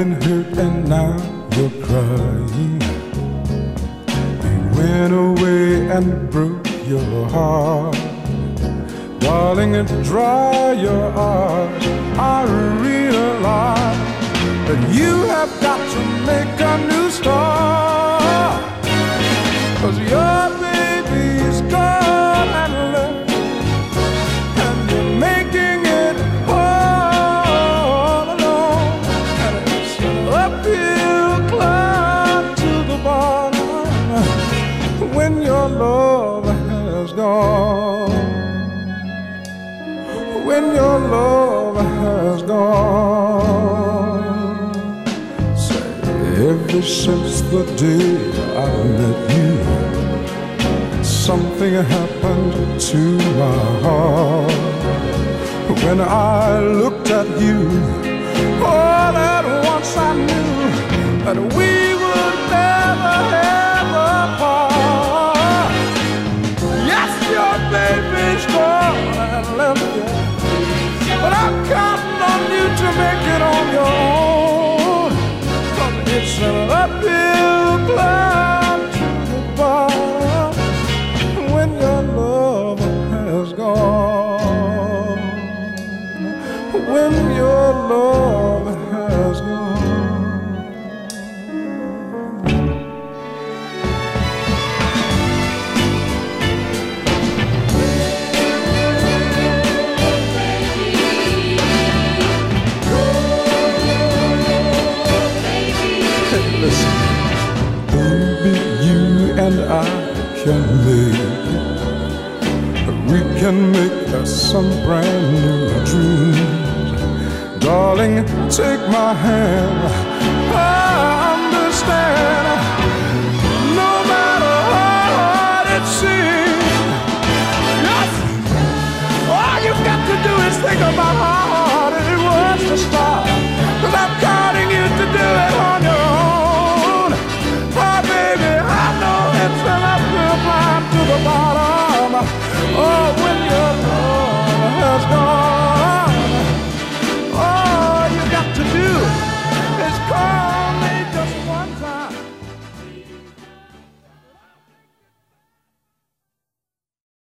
been hurt and now you're crying. He went away and broke your heart. Darling, dry your eyes. I realize that you have got to make a new start. 'Cause your baby's gone and left, and you're making it all alone. And it's an uphill climb to the bottom when your love has gone. When your love has gone. Say, ever since the day I met you, something happened to my heart. When I looked at you, all at once I knew that we would never ever part. Yes, your baby's gone and left you, but I'm counting on you to make it on your own. 'Cause it's an uphill climb to the bottom when your love has gone. When your love has gone. Listen, baby, you and I can make it. We can make us some brand new dreams. Darling, take my hand. I understand. No matter how hard it seems, yes, all you've got to do is think about